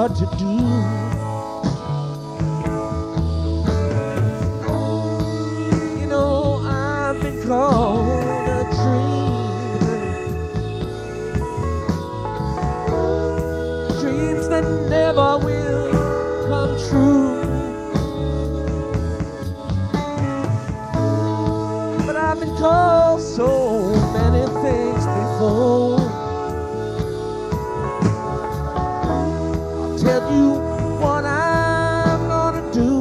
what to do. You know, I've been called a dreamer. Dreams that never will come true. But I've been called so many things before. I'll tell you what I'm gonna do.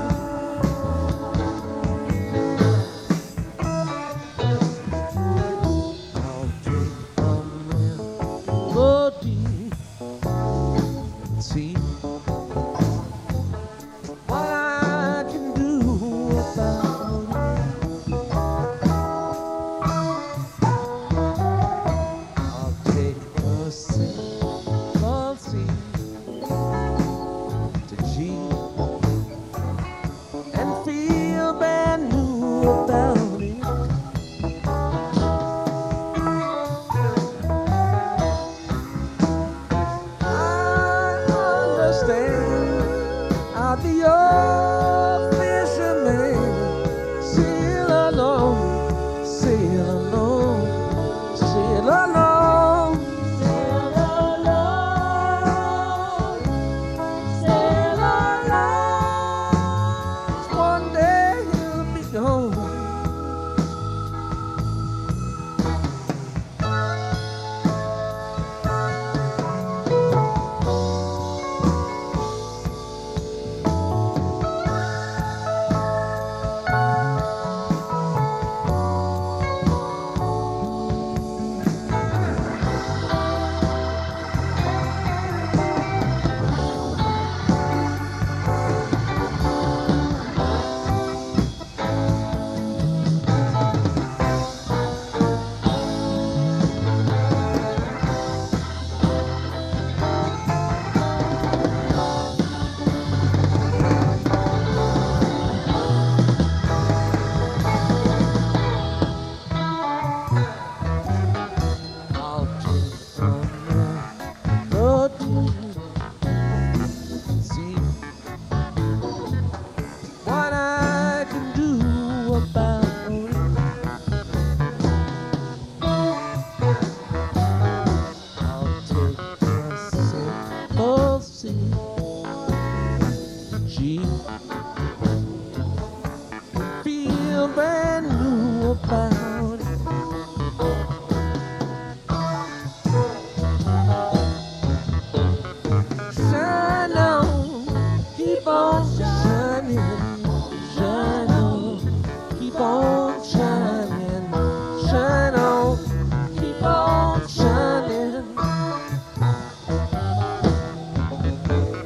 I'll take a melody and see what I can do about it. I'll take a simple C to G and feel brand new about it. I understand I'll be your fisherman. Sail along, sail along, sail along. Sail along, sail along. One day he'll be gone. I'll take a melody and see what I can do about it. I'll take a simple C, G, feel brand new about it. Shine on, keep on shining, shine on, keep on shining, shine on, keep on shining.